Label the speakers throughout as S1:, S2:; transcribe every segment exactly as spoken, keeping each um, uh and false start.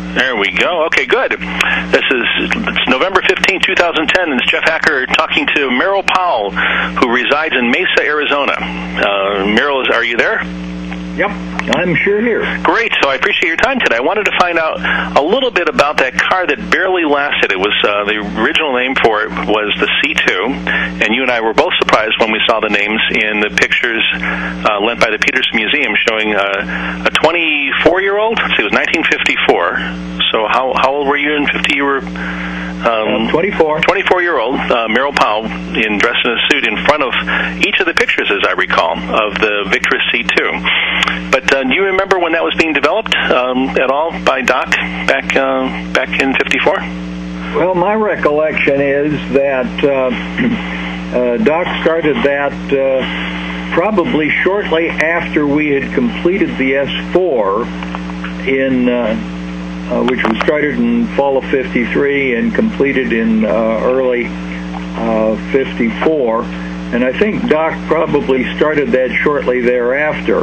S1: There we go. Okay, good. This is it's November fifteenth, two thousand ten, and it's Jeff Hacker talking to Merrill Powell, who resides in Mesa, Arizona. Uh, Merrill, are you there?
S2: Yep, I'm sure here.
S1: Great. So I appreciate your time today. I wanted to find out a little bit about that car that barely lasted. It was uh, the original name for it was the C two, and you and I were both surprised when we saw the names in the pictures uh, lent by the Peterson Museum showing uh, a twenty-four-year-old. Let's see, it was nineteen fifty-four. So how how old were you in fifty? You were
S2: Um, uh, twenty-four.
S1: twenty-four-year-old uh, Merrill Powell in dressed in a suit in front of each of the pictures, as I recall, of the Victress C two. But uh, do you remember when that was being developed um, at all by Doc back uh, back in fifty-four?
S2: Well, my recollection is that uh, uh, Doc started that uh, probably shortly after we had completed the S four in... Uh, Uh, which was started in fall of fifty-three and completed in uh, early uh, fifty-four. And I think Doc probably started that shortly thereafter.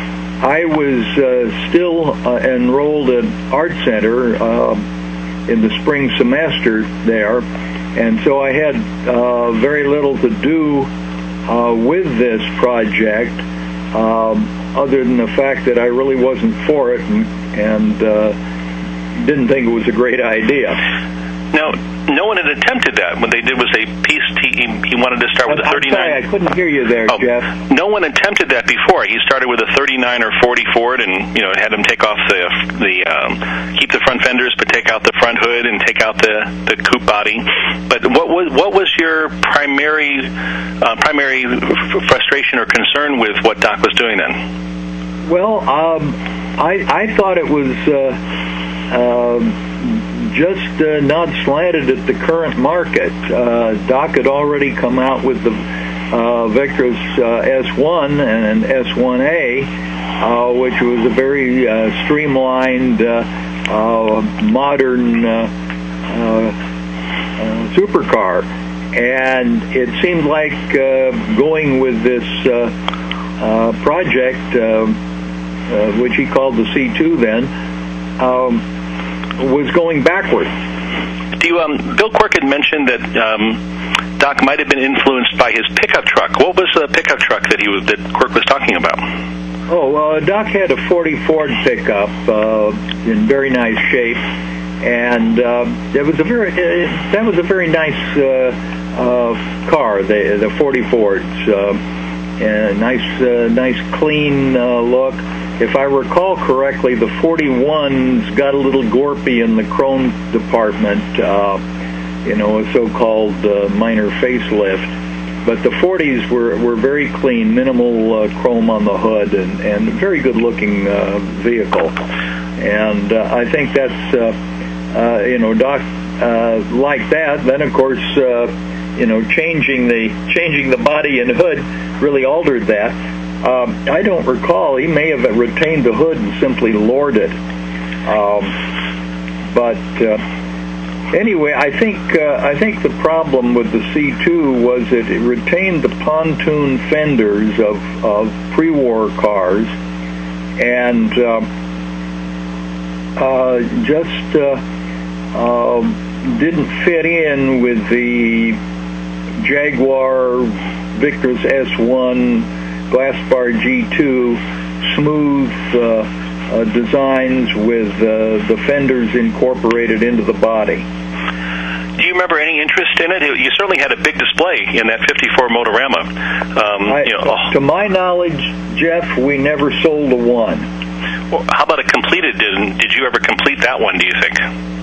S2: I was uh, still uh, enrolled at Art Center uh, in the spring semester there, and so I had uh, very little to do uh, with this project, um, other than the fact that I really wasn't for it, and, and uh, didn't think it was a great idea.
S1: Now, no one had attempted that. What they did was they pieced, he, he wanted to start with a thirty-nine.
S2: I'm sorry, I couldn't hear you there,
S1: oh,
S2: Jeff.
S1: No one attempted that before. He started with a thirty-nine or forty Ford and, you know, had him take off the, the um, keep the front fenders, but take out the front hood and take out the, the coupe body. But what was, what was your primary, uh, primary frustration or concern with what Doc was doing then?
S2: Well, um, I, I thought it was... Uh, Uh, just uh, not slanted at the current market. Uh, Doc had already come out with the uh, Victress uh, S one and S one A, uh, which was a very uh, streamlined, uh, uh, modern uh, uh, uh, supercar. And it seemed like uh, going with this uh, uh, project, uh, uh, which he called the C two then, um, was going backward.
S1: Do you, um, Bill Quirk had mentioned that um, Doc might have been influenced by his pickup truck. What was the pickup truck that he was, that Quirk was talking about?
S2: Oh, uh, Doc had a forty Ford pickup uh, in very nice shape, and uh, it was a very uh, that was a very nice uh, uh, car. The the forty Fords, uh, and nice uh, nice clean uh, look. If I recall correctly, the forty-ones got a little gorpy in the chrome department, uh, you know, a so-called uh, minor facelift. But the forties were, were very clean, minimal uh, chrome on the hood, and, and very good-looking uh, vehicle. And uh, I think that's, uh, uh, you know, Doc uh, liked that. Then, of course, uh, you know, changing the changing the body and hood really altered that. Um, I don't recall. He may have retained the hood and simply lowered it. Um, but uh, anyway, I think uh, I think the problem with the C two was that it retained the pontoon fenders of, of pre-war cars, and uh, uh, just uh, uh, didn't fit in with the Jaguar Victress S one glass bar G two smooth uh, uh, designs with uh, the fenders incorporated into the body.
S1: Do you remember any interest in it? You certainly had a big display in that fifty-four Motorama. Um,
S2: I,
S1: you know,
S2: to my knowledge, Jeff, we never sold a one.
S1: Well, how about a completed? Did, did you ever complete that one, do you think?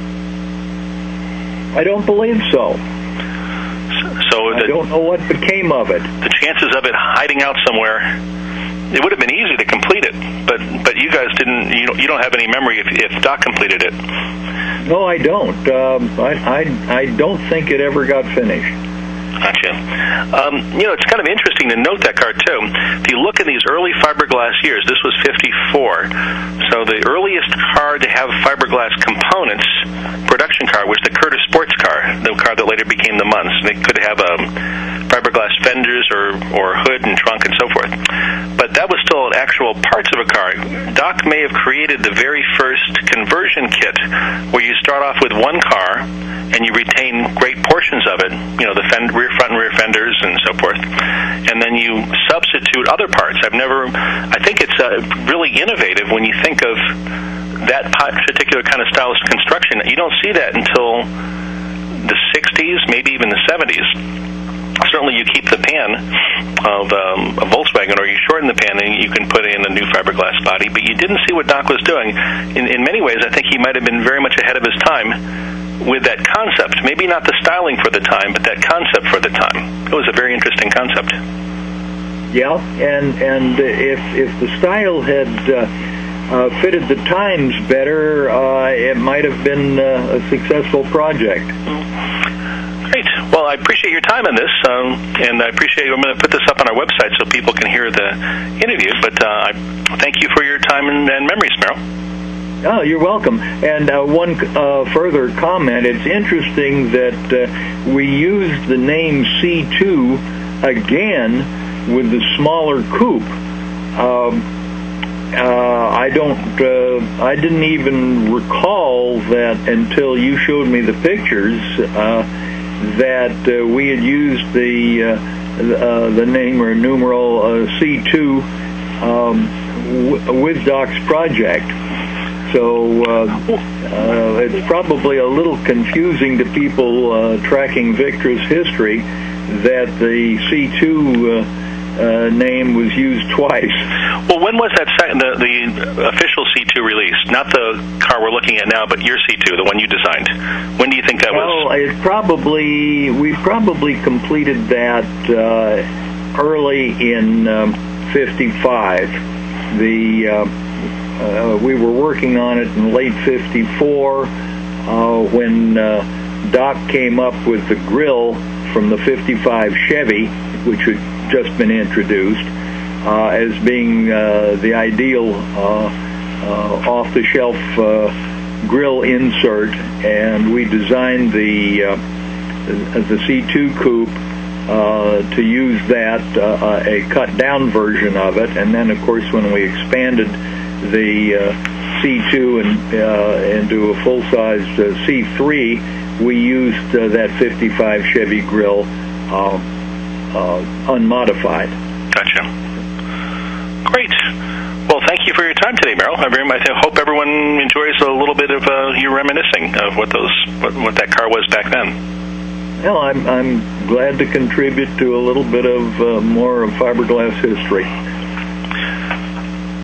S2: I don't believe so.
S1: So the,
S2: I don't know what became of it.
S1: The chances of it hiding out somewhere, it would have been easy to complete it, but but you guys didn't. You don't, you don't have any memory if, if Doc completed it.
S2: No, I don't. Um, I, I I don't think it ever got finished.
S1: Gotcha. Um, you know, it's kind of interesting to note that car, too. If you look in these early fiberglass years, this was fifty-four, so the earliest car to have fiberglass components, production car, was the Curtis sports car, the car that later became the Munz. They could have um, fiberglass fenders or, or hood and trunk and so forth. But that was still actual parts of a car. correct, Doc may have created the very first conversion kit where you start off with one car and you retain great portions of it, you know, the fend, rear front and rear fenders and so forth, and then you substitute other parts. I've never, I think it's uh, really innovative when you think of that particular kind of style of construction. You don't see that until the sixties, maybe even the seventies. Certainly you keep the pan of um, a Volkswagen, or you shorten the pan and you can put in a new fiberglass body, but you didn't see what Doc was doing. In, in many ways, I think he might have been very much ahead of his time with that concept. Maybe not the styling for the time, but that concept for the time. It was a very interesting concept.
S2: Yeah, and and if if the style had uh, uh, fitted the times better, uh, it might have been uh, a successful project.
S1: Great. Well, I appreciate your time on this, um, and I appreciate, I'm going to put this up on our website so people can hear the interview, but uh, I thank you for your time and, and memories, Merrill.
S2: Oh, you're welcome. And uh, one uh, further comment, it's interesting that uh, we used the name C two again with the smaller coupe. Um, uh, I don't, uh, I didn't even recall that until you showed me the pictures, uh, that uh, we had used the uh, uh, the name or numeral uh, C two um, w- with Doc's project. So uh, uh, it's probably a little confusing to people uh, tracking Victra's history that the C two uh, uh, name was used twice.
S1: Well, when was that second, the, the official C two released? Not the car we're looking at now, but your C two, the one you designed. When do you think that
S2: well,
S1: was?
S2: Well, it probably, we probably completed that uh, early in um, fifty-five. The uh, uh, we were working on it in late fifty-four uh, when uh, Doc came up with the grille from the fifty-five Chevy, which had just been introduced, uh, as being uh, the ideal uh, uh, off-the-shelf uh, grill insert, and we designed the uh, the C two coupe uh, to use that, uh, a cut-down version of it, and then, of course, when we expanded the uh, C two and, uh, into a full-size uh, C three, we used uh, that fifty-five Chevy grill uh, uh, unmodified.
S1: Gotcha. Great. Well, thank you for your time today, Merrill. I very much hope everyone enjoys a little bit of uh, you reminiscing of what those what, what that car was back then.
S2: Well, I'm I'm glad to contribute to a little bit of uh, more of fiberglass history.